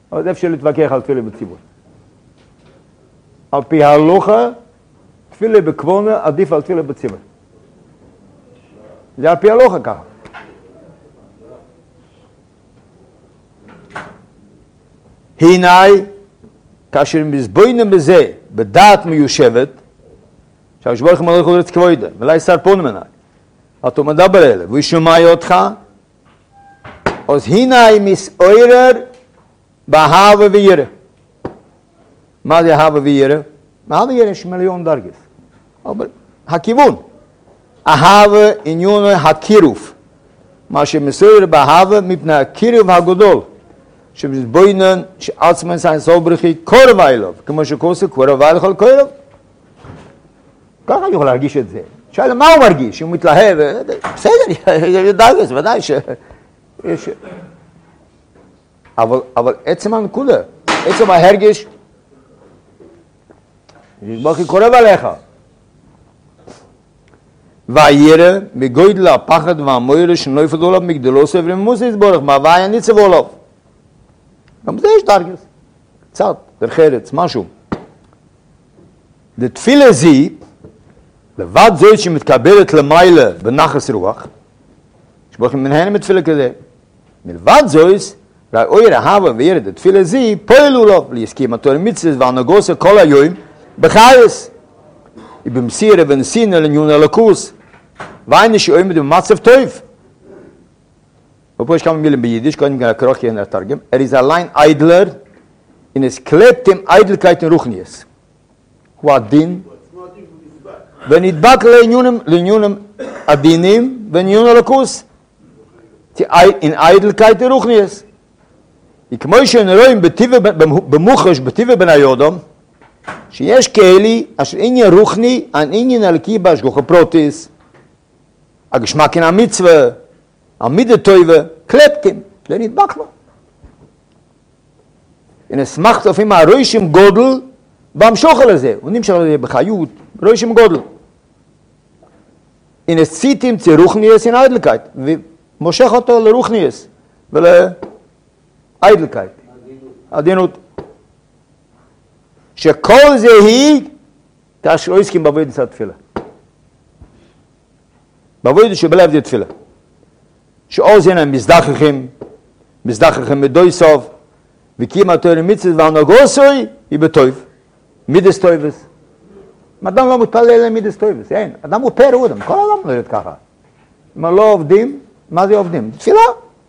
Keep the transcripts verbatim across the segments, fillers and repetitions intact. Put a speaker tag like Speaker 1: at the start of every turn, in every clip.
Speaker 1: אבל אפשר להתווכח על תפילה בציבור. על פי ההלוכה, תפילה בקבונה עדיף על תפילה בציבור. זה על פי ההלוכה ככה. הנה, כאשר מזבוינם בזה, בדעת מיושבת, שהשבוע לכם הולך לרץ כבוידה, ולאי שר פון מנהי, אתה מדבר אלה, והוא שומע אותך, אז הנה מסעורר בהווה וירא. מה זה הווה וירא? הווה וירא יש מיליון דרגות. אבל הכיוון, ההווה עניון הקירוב, מה שמסעורר בהווה מפני הקירוב הגדול, שבזבוינן שעצמן sein סוברכי קורב אילוב, כמו שכוסו קורב אילוב על קורב. ככה אני יכול להרגיש את זה. שאלה מה הוא מרגיש? הוא מתלהב, בסדר, דרגס, ודאי ש... אבל, אבל עצם הנקודה, עצם ההרגש, שברכי קורב עליך. והירא מגודל הפחד והמוירא שנוי פדולב מגדלו סברים מוסי יסבורך, מהווה ניצב עולב. גם זה יש דרגס, קצת, דרך ארץ, משהו. לתפילה זי, לבד זאת שמתקבלת למעלה בנחס רוח, שבוכים מנהלם בתפילה כזה, מלבד זאת, ראוי רהבה וירד לתפילה זי, פועלו לו, להסכים התור מצווה והנגוסה כל היום, בחייס, במסירה ונסינה לניון הלכוס, ואין שעומד במצב טוב. ופה יש כמה מילים ביידיש, קודם כל הקרוא כי אין לתרגם. Er is allein Eidler, in es klebt dem Eidelkeit in Ruchnies. הוא הדין, ונדבק לעניונם הדינים, ועניון הלכוס. in Eidelkeit in Ruchnies. כמו שנראים במוחש, בטבע בן היודום, שיש כאלי, אשר עניין רוחני, an עניין הלקי בהשגוחה פרוטיס, הגשמק אין המצווה, המידה טויבה, קלפטים, זה נדבק לו. הנה סמכת אופים הרוישים גודל, והמשוך על זה, הוא נמשך לזה בחיות, רוישים גודל. הנה ציטים צי רוחניאס אין איידלקייט, ומושך אותו לרוחניאס, ולאיידלקייט, עדינות. שכל זה היא, כאשר לא הסכים בעבודת התפילה. בעבודת שבלב זה תפילה. שעוז הנה מזדחכים, מזדחכים מדוי סוף, וקים התורה מצווה והנגוסוי היא בטוב. מידס טויבס. אדם לא מתפלל אלה מידס טויבס, אין. אדם הוא פר אודם, כל אדם לא יודעת ככה. אם לא עובדים, מה זה עובדים? תפילה.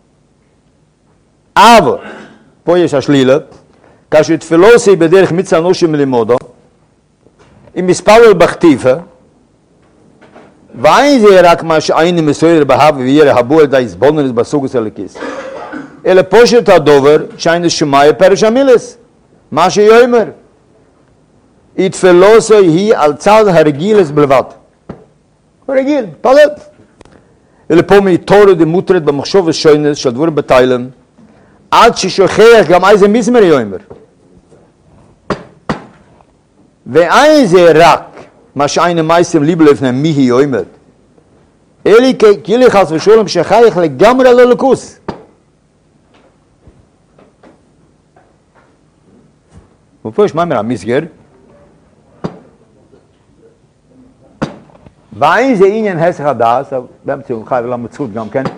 Speaker 1: אבל, פה יש השלילה, כאשר תפילוסי בדרך מצווה נושים ללימודו, אם מספלל בכתיפה, ואין זה רק מה שאין מסויר בהב וירא הבו על די סבוננס בסוגוס הלכיס. אלא פושט הדובר שאין שמאי פרש המילס. מה שיאמר. התפילוסו היא על צד הרגילס בלבד. רגיל, פלל. אלא פה מתורת ומותרת במחשוב ושוינס של דבורים בתיילם, עד ששוכח גם איזה מזמר יאמר. ואין זה רק מה שאין המייסים ליבל לפניהם מי היא יאמר. אלי כאילו חס ושולם שחייך לגמרי ללכוס. ופה יש מה אומר המסגר. ואין זה עניין הסך הדס, באמצע הוא חייב למצאות גם כן.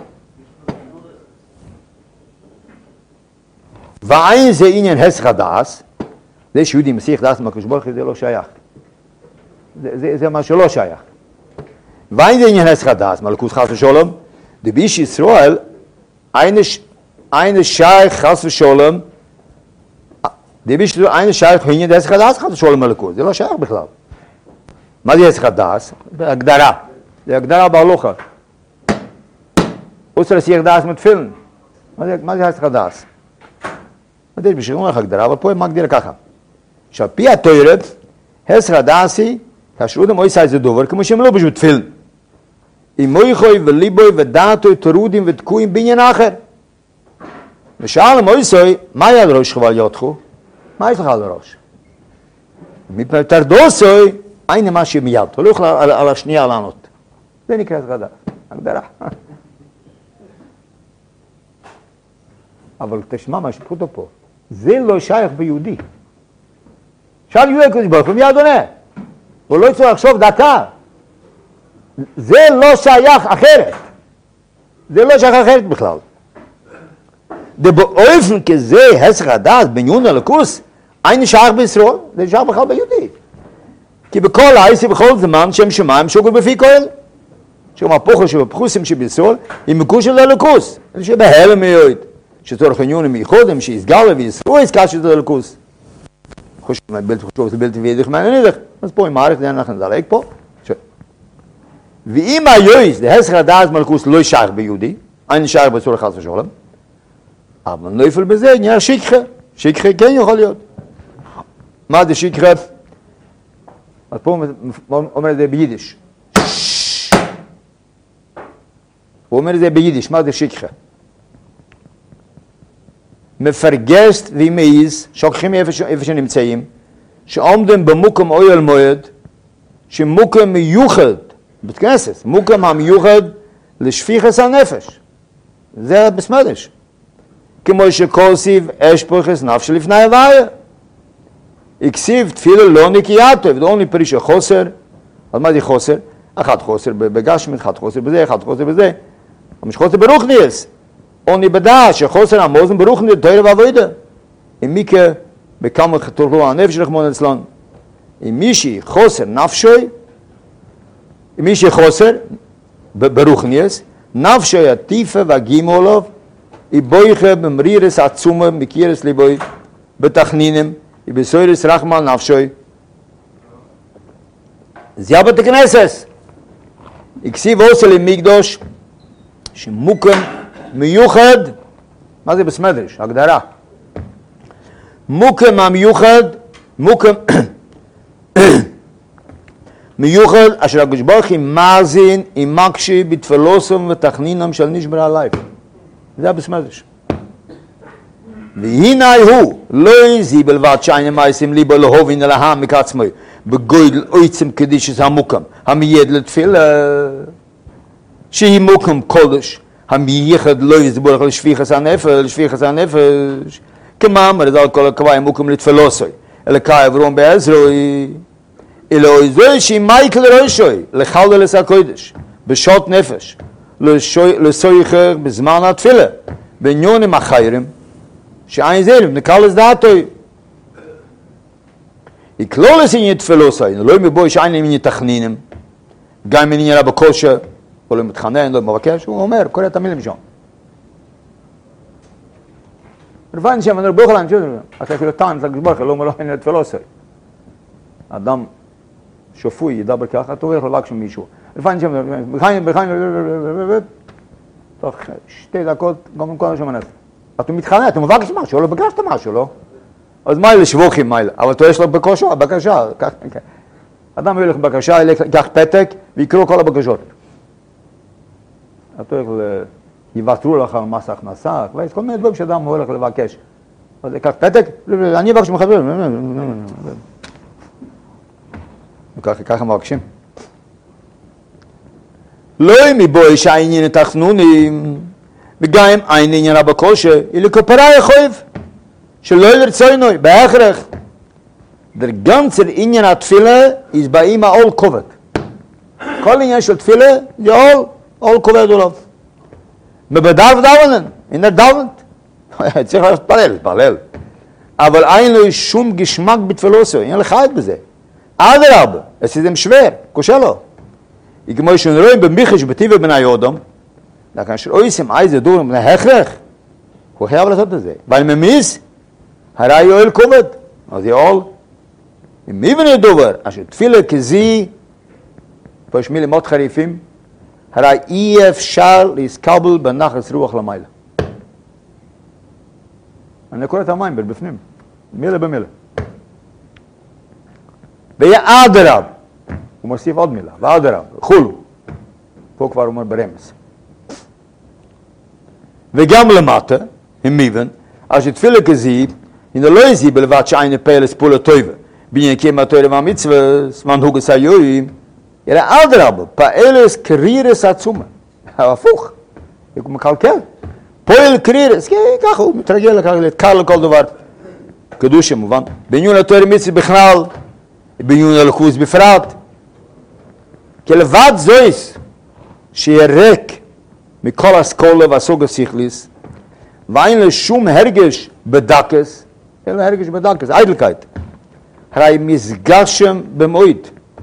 Speaker 1: ואין זה עניין הסך הדס, זה שיהודי מסיך דס מהקדוש ברוך הוא זה לא שייך. זה, זה, זה מה שלא שייך. ואין זה עניין הסך הדס, מלכות חס ושולם, דביש ישראל, אין שייך חס ושולם, דביש ישראל, אין שייך עניין הסך הדס חס ושולם מלכות, זה לא שייך בכלל. מה זה הסך הדס? הגדרה. זה הגדרה בהלוכה. אוסר הסיך דס מתפילן. מה זה הסך הדס? זה יש בשביל לך הגדרה, אבל פה הם מגדיר ככה. שעל פי התוירת, הסך הדס היא, כאשר אודם אוי סי זה דובר, כמו שהם לא בשביל תפילן. עם מויכוי וליבוי ודעתוי תרודים ותקויים בעניין אחר. ושאל עם אוי סי, מה היה על ראש חבל יודחו? מה יש לך על הראש? מפני תרדוסוי, אין מה שמיד, הוא לא יכול על, על השנייה לענות. זה נקרא הסגדה, הגדרה. אבל תשמע מה שפחותו פה. זה לא שייך ביהודי. עכשיו יהודי הקדוש ברוך הוא מיד עונה. הוא לא צריך לחשוב דקה. זה לא שייך אחרת. זה לא שייך אחרת בכלל. באופן כזה, הסך הדעת, בניון הלכוס, אין שייך בישראל, זה שייך בכלל ביהודי. כי בכל העשי, בכל זמן, שם שמיים, שוגו בפי כל. שום הפוכר שבפחוסים שבישראל, היא מקושר ללכוס. זה שבהלם מאוד. שצורך עניון הם ייחודם, שיסגר ויסרו עסקה שזה ללכוס. חושב, בלתי חשוב, זה בלתי וידך מעניינידך. אז פה, עם מערכת, אנחנו נדלק פה. ואם היועץ, להסך הדעת מלכוס, לא שייך ביהודי, אין שייך בצורה חס ושולם, אבל נופל בזה, נהיה שיקחה. שיקחה כן יכול להיות. מה זה שיקחה? אז פה הוא אומר את זה ביידיש. הוא אומר את זה ביידיש, מה זה שיקחה? מפרגשת ומעיז, שוכחים איפה שנמצאים, שעומדים במוקם אוהל מועד, שמוקם מיוחד, בית כנסת, מוקם המיוחד לשפיכת הנפש. זה בסמדש. כמו שכל סיב אש פרחס נפש לפני הוויה. הכסיב תפילה לא נקייתו, ודאוני פרישה חוסר. אז מה זה חוסר? אחד חוסר בגשמית, אחד חוסר בזה, אחד חוסר בזה. אבל יש חוסר ברוכניאס. עוני בדעה שחוסר המוזן ברוכניאס, תוירה ועבודה. אם מיקה בכמה תורכלו הנפש רחמון אצלן. אם מישהי חוסר נפשוי, אם מישהי חוסר ברוכניאס, נפשוי עטיפה והגימולוב, היא בויכה במרירס עצומה, מקירס ליבוי, בתכנינים, היא בסוירס רחמן נפשוי. זה היה בית הכנסת. הכסיב עושה למקדוש, שמוקם מיוחד, מה זה בסמדרש? הגדרה. מוקם המיוחד, מוקם מיוחד, אשר הקדוש ברוך הוא מאזין, עם מקשי בתפילוסם ותכנינם של נשבר הלב. זה בסמדרש. והנה הוא, לא יזי בלבד שאין מייסים ליבו להובין אלהם מקעצמי, בגודל עצם קדישס המוקם, המייד לתפילה, שהיא מוקם קודש, המייחד לא יזבורך לשפיחס הנפש, לשפיחס הנפש, כמאמר, זה על כל הקוואי מוקם לתפילוסוי, אלא קאי אברום בעזרוי, אלא איזוי שהיא מייקל ראשוי, לחלל לסע קודש, בשעות נפש, לסויחר בזמן התפילה, בעניונים החיירים, שאין זה, נקל לסדעתוי. יקלול לסעניין תפילוסי, לא מבוי שאין להם תכנינים, גם אם נראה בקושה, או לא מתחנן, לא מבקש, הוא אומר, קורא את המילים שם. רפאין שם, אני רבוך להם, אתה אפילו טען, אתה גזברך, לא אומר לו, אין תפילוסי. אדם שפוי, ידבר ככה, אתה אומר לו רק שם מישהו. רפאין שם, בחיים, בחיים, תוך שתי דקות, גם עם כל השם הנפש. אתה מתחנן, אתה מבקש משהו, לא בקשת משהו, לא? אז מה אלה שבוכים, מה אלה? אבל אתה יש לו בקשה, בקשה. אדם ילך בקשה, ילך פתק, ויקראו כל הבקשות. אתה הולך, יוותרו לך על מס הכנסה, ויש כל מיני דברים שאדם הולך לבקש. אז יקח פתק, אני אבקש מחבר. וככה מבקשים. לא מבוי שהעניין התחנונים, וגם אין עניין בקושה, אלא כפרה יכאב, שלא ירצונו, בהכרח. Der ganze עניין התפילה, is באים העול כובד. כל עניין של תפילה, זה עול, עול כובד עליו. מבדל ודאבנן, הנה דאבנת. צריך להתפלל, להתפלל. אבל אין לו שום גשמק בתפילוסו, אין לך את בזה. אדרבה, עשיתם שוור, קושה לו. כמו שנראים במיכש בטבע בני אדם, לכן שאויסם איזה דור מן ההכרח, הוא חייב לעשות את זה. ואני ממיס, הרי יואל כובד, אז יואל, אם מי בני דובר, אשר תפילה כזי, פה יש מילים מאוד חריפים, הרי אי אפשר להסקבל בנחס רוח למעלה. אני קורא את המים בפנים, מילה במילה. ואדרב, הוא מוסיף עוד מילה, ואדרב, חולו, פה כבר אומר ברמז. וגם למטה, הם מיבן, אשר תפילה כזי, הנה לא יזי בלבד שאין פלס פולה טובה, בעניין קיימה תורה והמצווה, מנהוגס היורים, אלא אדרבה, פאלס קרירס עצומה, הפוך, הוא מקלקל, פועל קרירס, ככה הוא מתרגל, להתקל לכל דבר, קדושה מובן. בעניין התורה מצווה בכלל, בעניין הלכות בפרט. כי לבד זויס, שיהיה ריק מכל אסכולה והסוג השכליס, ואין לו שום הרגש בדקס, אלא הרגש בדקס, איידלקייט. הרי מסגשם במועד.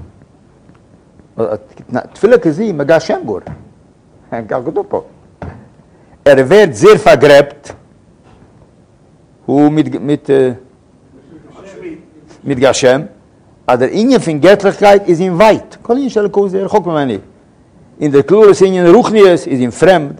Speaker 1: תפילה כזי מגשם גור. כך כתוב פה. Er wird sehr vergräbt, הוא מתגשם, aber der Ingen von Göttlichkeit ist ihm weit. כל עניין של הכל זה רחוק ממני. In der Klurus עניין רוחניאס ist ihm fremd.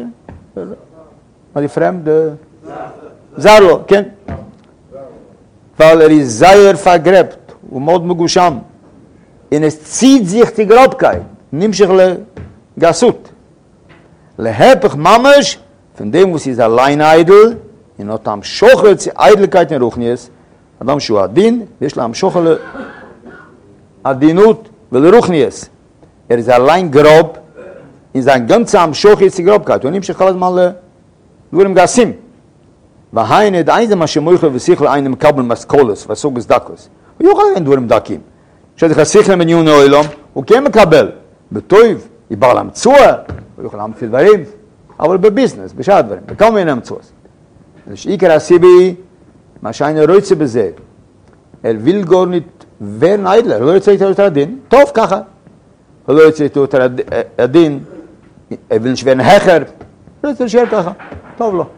Speaker 1: מה זה fremd? זר לו, כן? weil er ist sehr vergräbt, הוא מאוד מגושם. Und es zieht sich die Grobkeit, nimmt sich לגסות. להפך ממש, von dem, was ist allein Eidel, in אותם שוחר Eidelkeit in Ruchnies, אדם שהוא עדין, ויש להם שוחר עדינות ולרוחניס. Er ist allein grob, in sein ganzer שוחר ist die Grobkeit, und nimmt sich alles mal לדברים גסים. והיינה, der einzige, מה שמויכל ושיכל einen מקבל מסקולס, וסוג הסדקוס. הוא יוכל אין דברים דקים. כשאתה חסיכל מניון העולם, הוא כן מקבל, בטוב, יבר למצוע, הוא יוכל להמציא דברים, אבל בביזנס, בשאר דברים, בכל מיני המצואות. שעיקר הסיבי, מה שאני רוצה בזה, er will gar nicht werden Eidler, er לא רוצה יותר יותר הדין, טוב ככה, er לא רוצה יותר הדין, er will nicht werden Hecher, er רוצה להישאר ככה, טוב לו.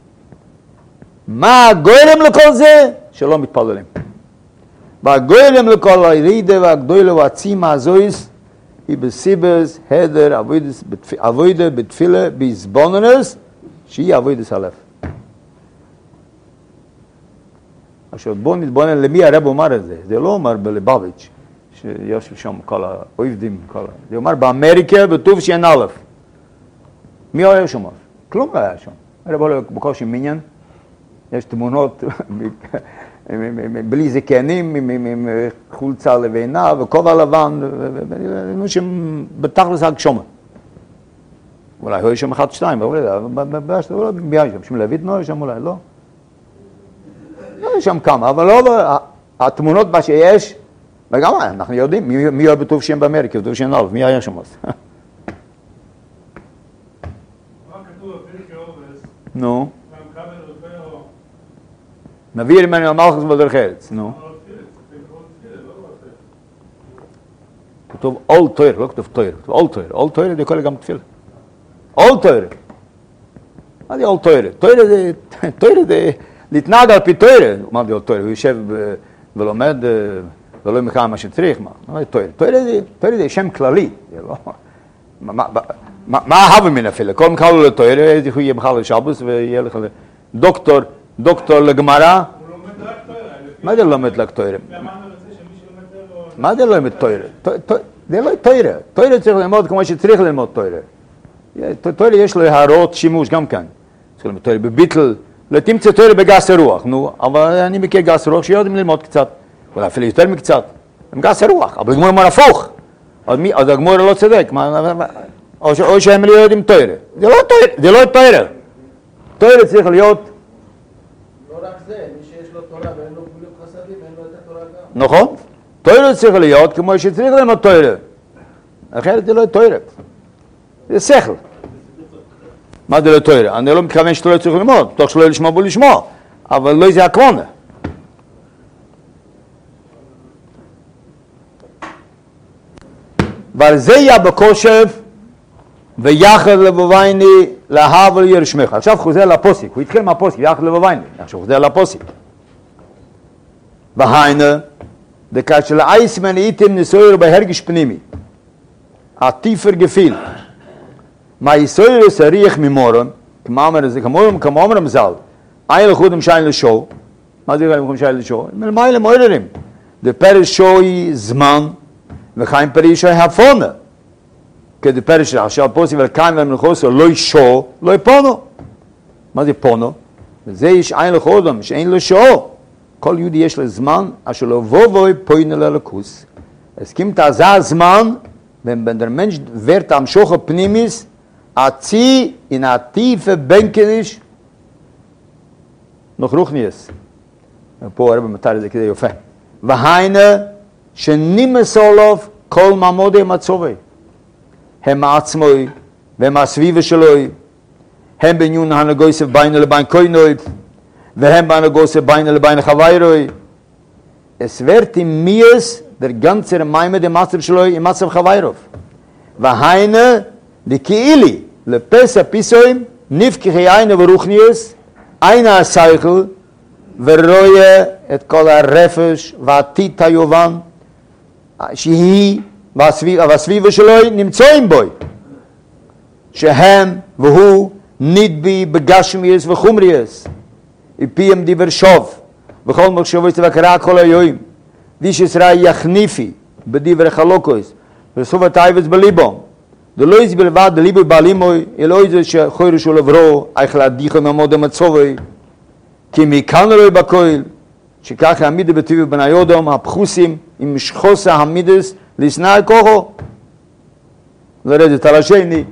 Speaker 1: מה הגוילם לכל זה? שלא מתפללים. והגוילם לכל הירידה והגדולה והעצימה הזויס, היא בסיבס, הדר, עבודה, בתפילה, בהסבוננס, שהיא עבודת הלב. עכשיו בואו נתבונן למי הרב אומר את זה. זה לא אומר בלבביץ' שיושב שם כל העובדים, זה אומר באמריקה בטוב שאין א'. מי היה שם? כלום לא היה שם. הרב הולך בקושי מיניין, יש תמונות בלי זקנים, עם חולצה לבנה וכובע לבן, נו שהם בתכלס הגשמה. אולי הוא יש שם אחד שתיים, אבל מי היה שם? שם לויט נוי שם אולי, לא? יש שם כמה, אבל לא, התמונות מה שיש, וגם אנחנו יודעים, מי היה בטוב שם באמריקה, בטוב שם אלף, מי היה שם אז?
Speaker 2: מה כתוב בפרקי אובס?
Speaker 1: נו.
Speaker 2: והמקבל רפאו.
Speaker 1: נביא ממנו המלכוס בדרך ארץ, נו. כתוב אול תויר, לא כתוב תויר, כתוב אול תויר, אול תויר זה כולל גם תפילה. אול תויר. מה זה אול תויר? תויר זה, תויר זה, להתנהג על פי תוירה, מה זה תוירה? הוא יושב ולומד ולא מכמה מה שצריך, מה זה תוירה? תוירה זה שם כללי, מה אהבה מן אפילו? כל מקבל לו לתוירה, איזה הוא יהיה בכלל לשבוס ויהיה לך דוקטור, דוקטור לגמרא.
Speaker 2: הוא לומד רק תוירה.
Speaker 1: מה זה לומד רק תוירה?
Speaker 2: ואמרנו לזה שמי שלומד תוירה...
Speaker 1: מה זה לומד תוירה? זה לא תוירה. תוירה צריך ללמוד כמו שצריך ללמוד תוירה. תוירה יש לו הערות שימוש גם כאן. צריך ללמוד תוירה בביטל, תמצא תוירה בגס הרוח, נו, אבל אני מכיר גס הרוח שיודעים ללמוד קצת, אולי אפילו יותר מקצת, הם גס הרוח, אבל הגמור אומר הפוך, אז הגמור לא צדק, או שהם לא יודעים תוירה, זה לא תוירה, זה לא תוירה, תוירה צריך להיות...
Speaker 3: לא רק זה, מי שיש לו תורה ואין לו גבולים חסדים, אין לו את התורה גם.
Speaker 1: נכון, תוירה צריך להיות כמו שצריך ללמוד תוירה, אחרת זה לא תוירה, זה שכל. מה זה לא תוירה? אני לא מתכוון שאתה לא צריך ללמוד, תוך שלא לשמוע בו לשמוע, אבל לא זה הכוונה. ועל זה יהיה בקושב, ויחד לבבייני להב על ירשמך. עכשיו חוזר לפוסיק, הוא התחיל מהפוסיק, יחד לבבייני, עכשיו חוזר לפוסיק. והיינה, דקאשר לאייס מנהיתם נסויר בהרגש פנימי, עטיפר גפיל, מה יסויר סריח ממורם, כמו אומר זה, כמו אומר מזל, אין לחודם שיין לשו, מה זה לחודם שיין לשו? מלמי למויררים, דה פרש שוי זמן, וחיים פרש שוי הפונה, כי דה פרש עכשיו פוסי ולקיים ולמלכוסו לא ישו, לא יפונו. מה זה פונו? וזה יש אין לחודם שאין לשו, כל יהודי יש לו זמן, אשר לא בובוי פוינה ללכוס. הסכים תעזה הזמן, wenn der Mensch wird am Schoche Pnimis, Azi in a tiefe Benkenisch noch Ruchnies. פה הרבה מתאר את זה כדי יופי. והיינה שנימס עליו כל מעמודי מצובי. הם עצמוי והם הסביבה שלוי. הם בעניין הנגוסף בין לבין קוינוי. והם בהנגוסף בין לבין חברוי. Es wird im Mies der ganze Meime dem Matzeb שלוי im Matzeb חברוב. והיינה דקאילי לפסע פיסויים נפקחי עינה ורוחניוס עינה הסייכל ורואה את כל הרפש והעתיד היובן שהיא והסביבה שלו נמצאים בו שהם והוא נדבי בגשמיוס וחומריוס ופיהם דיבר שוב וכל מחשבויס וקרא כל היום ויש ישראל יחניפי בדיבר חלוקויס וסוף הטייבס בליבום דלא יש בלבד דליבו בעלימוי אלא זה שחוירשו לברו איך להדיחו ממוד המצובוי כי מכאן אלוהי בקויל שכך העמידה בטבע בני יודום הפחוסים עם משחוסה המידס לסנאי כוחו לרדת על השני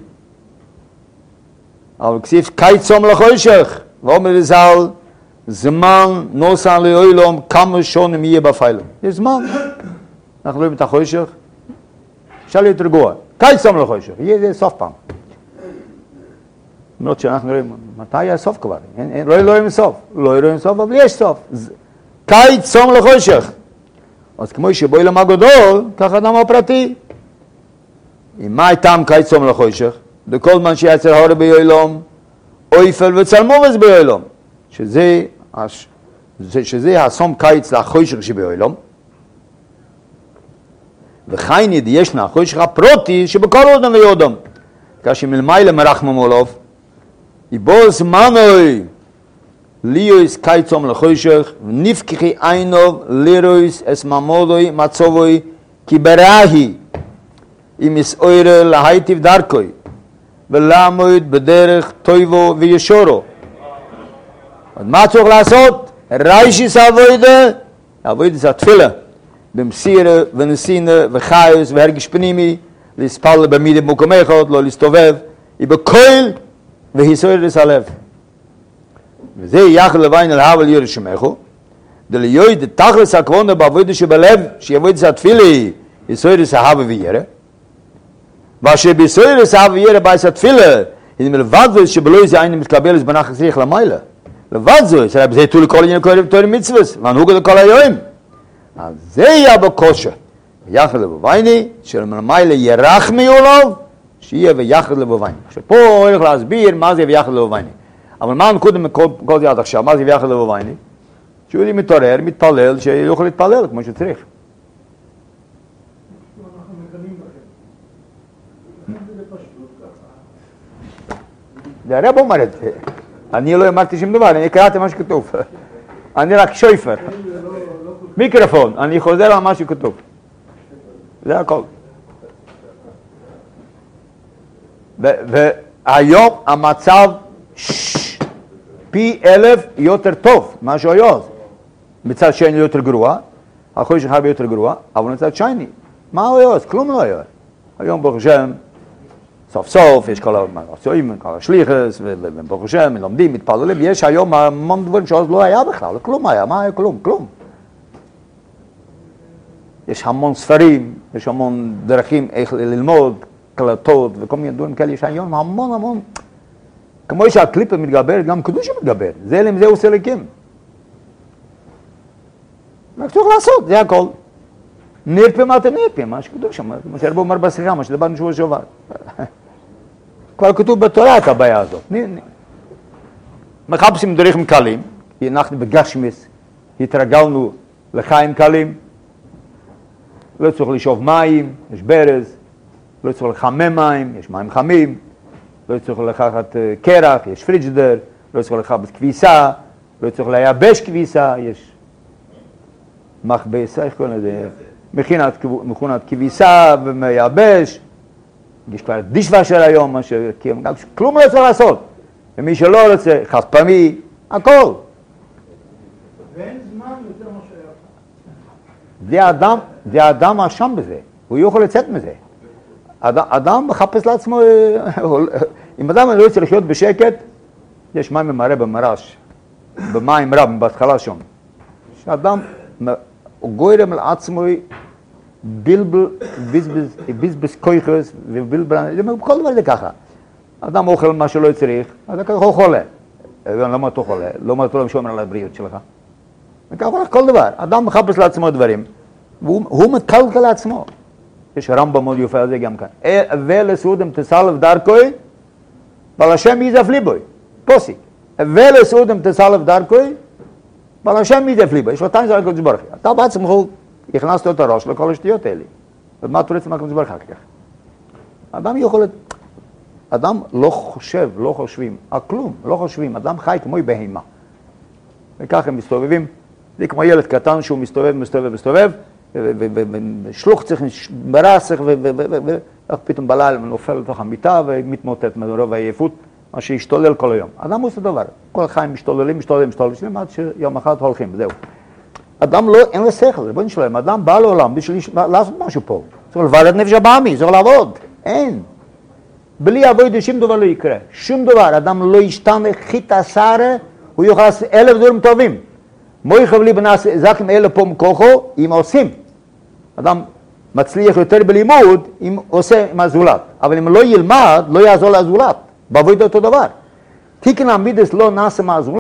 Speaker 1: אבל כסיף קיצום לחושך ואומר לזל זמן נוסע לאוילום כמה שונים יהיה בפיילים יש זמן אנחנו רואים את החושך אפשר להיות רגוע קיצום לחושך יהיה סוף פעם למרות שאנחנו רואים מתי יהיה סוף כבר לא רואים סוף לא רואים סוף אבל יש סוף קיצום לחושך אז כמו שבאילום הגדול כך אדם הפרטי אם מה איתם קיצום לחושך לכל מן שיצר הורה באילום אויפל וצלמובס באילום שזה שזה הסום קיץ לחושך שבאילום וכן ישנה החושך הפרוטי שבכל אדם ויודם כאשר מלמיילה מרחמם עולוב יבוא זמנוי ליוס קיצום לחושך ונפקחי עינוב לירויס אס ממודוי מצובוי כי בראהי אם יסעוירה להייטיב דרכוי ולעמוד בדרך טויבו וישורו אז מה צריך לעשות? ריישיס אבוידה אבוידה זה התפילה במסירה ונסינה וחייס והרגש פנימי להספל במידה במקום אחד לא להסתובב ובכל והיסוירס הלב וזה יחד לבין אל הבל ירשמכו דליוי דתכלס הכוונה בעבודה שבלב שיבוד זה התפילה יסוירס ההבה וירא ואשר ביסוירס ההבה וירא בייס התפילה היא מלבד זאת שבלוי זה אין מתקבל אז בנח צריך למעלה לבד זאת שרב זה תול כל עניין קוראים תור מצווס והנהוג לכל היום אז זה יהיה בקושה יחד לבייני של מלמעלה ירחמי עולו שיהיה ויחד לבייני עכשיו פה הולך להסביר מה זה ויחד לבייני אבל מה נקודם כל זה עד עכשיו מה זה ויחד לבייני שהוא מתעורר מתפלל שיוכל להתפלל כמו שצריך זה הרב אומר את זה אני לא אמרתי שום דבר, אני קראתי מה שכתוב. אני רק שויפר. מיקרופון, אני חוזר על מה שכתוב. זה הכל. והיום המצב פי אלף יותר טוב, משהו היום. מצד שני יותר גרוע, החושך הרבה יותר גרוע, אבל מצד שני, מה היום? כלום לא היום. היום ברוך השם, סוף סוף, יש כל המעצועים, כל השליחס, וברוך השם, לומדים, מתפללים, יש היום המון דברים שעוד לא היה בכלל, כלום היה, מה היה כלום? כלום. יש המון ספרים, יש המון דרכים איך ללמוד, קלטות, וכל מיני דברים כאלה, יש היום המון המון, כמו שהקליפה מתגברת, גם קדושה מתגברת, זה להם זה עושה לקים. רק צריך לעשות, זה הכל. נרפים מה אתם נרפים, מה שקדושה, מה שהרבה אומר בשיחה, מה שדברנו שבוע שעבר. כבר כתוב בתורה את הבעיה הזאת. מחפשים דרכים קלים, כי אנחנו בגשמיס התרגלנו לחיים קלים, לא צריך לשאוב מים, יש ברז, לא צריך לחמם מים, יש מים חמים, לא צריך לקחת קרח, יש פריג'דר, לא צריך לקחת כביסה, לא צריך לייבש כביסה, יש מכבסה, איך קוראים לזה? מכונת כביסה ומייבש, יש כבר דישווה של היום, כלום לא צריך לעשות. ומי שלא רוצה, חד פעמי, הכל.
Speaker 2: ואין זמן יותר מה שהיה.
Speaker 1: זה האדם, זה האדם האשם בזה, הוא יכול לצאת מזה. אדם מחפש לעצמו, אם אדם לא רוצה לחיות בשקט, יש מים ממראה במרש, במים רב, בהתחלה שם. שאדם הוא גורם לעצמו בלבל, בזבז כויחס ובלבל, כל דבר זה ככה. אדם אוכל מה שלא צריך, אז ככה הוא חולה. למה אתה חולה? למה אתה לא שומר על הבריאות שלך? וככה הולך כל דבר. אדם מחפש לעצמו דברים, והוא מקלקל לעצמו. יש רמב"ם מאוד יפה על זה גם כאן. ולסעודם תסלף דרכוי, ועל השם יזף ליבוי. פוסק. ולסעודם תסלף דרכוי, ועל השם יזף ליבוי. יש לו תניא על הקדוש ברוך הוא. אתה בעצמך הכנסת את הראש לכל השטויות האלה. ומה אתה רוצה מהקדוש ברוך הוא אחר כך? אדם יכול... אדם לא חושב, לא חושבים, על כלום, לא חושבים. אדם חי כמו בהמה. וכך הם מסתובבים. זה כמו ילד קטן שהוא מסתובב, מסתובב, מסתובב, ושלוח צריך ברסך, ופתאום בלילה נופל לתוך המיטה ומתמוטט מרוב העייפות, מה שהשתולל כל היום. אדם עושה דבר, כל החיים משתוללים, משתוללים, משתוללים, עד שיום אחד הולכים, זהו. אדם לא, אין לו שכל, ריבונו של עולם, אדם בא לעולם בשביל לעשות משהו פה. צריך לברד נפש הבאמי, צריך לעבוד, אין. בלי עבודה שום דבר לא יקרה, שום דבר, אדם לא ישתנה חיטה שרה, הוא יוכל לעשות אלף דברים טובים. מויכב לי בנס זקים אלה פה מכוחו, אם עושים. אדם מצליח יותר בלימוד, אם עושה עם הזולת. אבל אם לא ילמד, לא יעזור לזולת. בעבודה אותו דבר. תיקן המידס לא נעשה מהזולת.